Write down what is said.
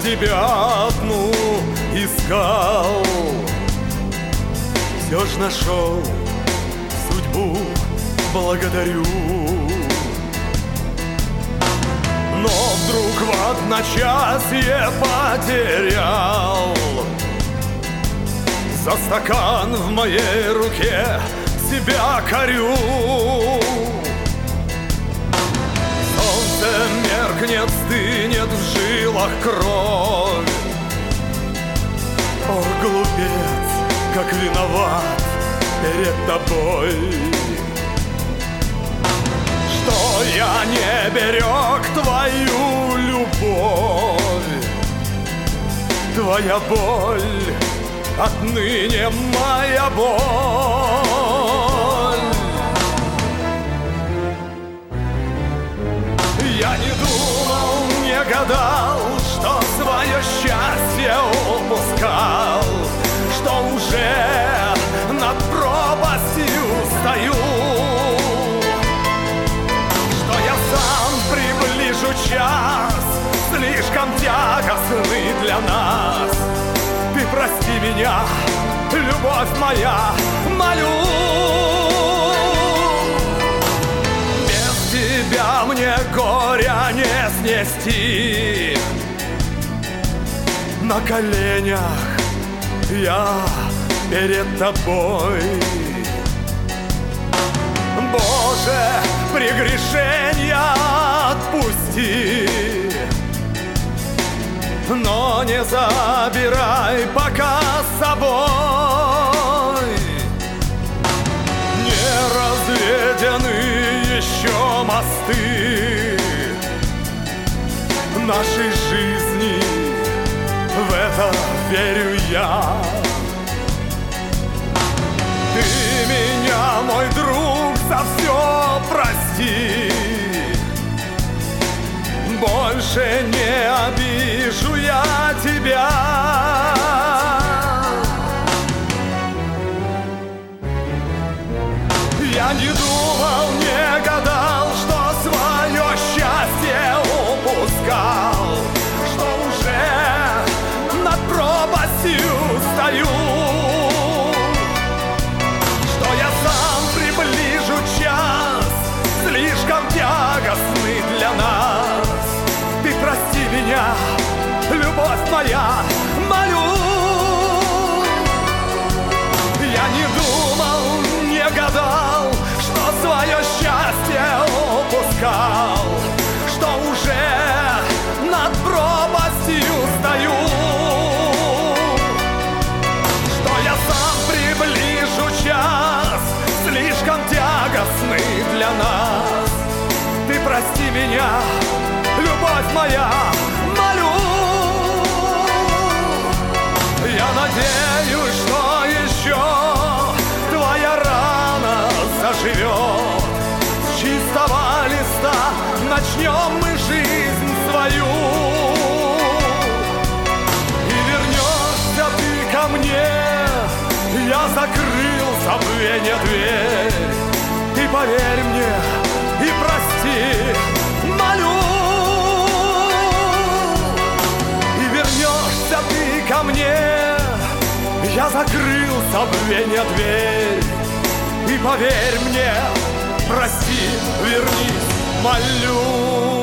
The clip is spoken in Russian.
тебя одну искал, все ж нашел, судьбу благодарю. Но вдруг в одночасье потерял за стакан в моей руке, себя корю. Солнце меркнет, стынет в жилах кровь. О, глупец, как виноват перед тобой, что я не берег твою любовь. Твоя боль отныне моя боль. Я не думал, не гадал, что свое счастье упускал, что уже над пропастью стою, что я сам приближу час, слишком тягостный для нас. Ты прости меня, любовь моя, молю. Без тебя мне горя не снести. На коленях я перед тобой. Боже, прегрешения отпусти, но не забирай пока с собой. Не разведены еще мосты нашей жизни, в это верю я. Ты меня, мой друг, за все прости. Больше не обижу я тебя. Я не думал, не гадал, что свое счастье упускал, что уже над пропастью стою, что я сам приближу час, слишком тягостный для нас. Ты прости меня, любовь моя, молю. Я не думал, не гадал, что свое счастье упускал, что уже над пропастью стою, что я сам приближу час, слишком тягостный для нас. Ты прости меня, любовь моя, молю. Я надеюсь, что еще твоя рана заживет. С чистого листа начнем мы жизнь свою. И вернешься ты ко мне, я закрыл забвение дверь. Ты поверь мне и прости, молю. Ты ко мне, я закрыл забвенья дверь. И поверь мне, прости, вернись, молю.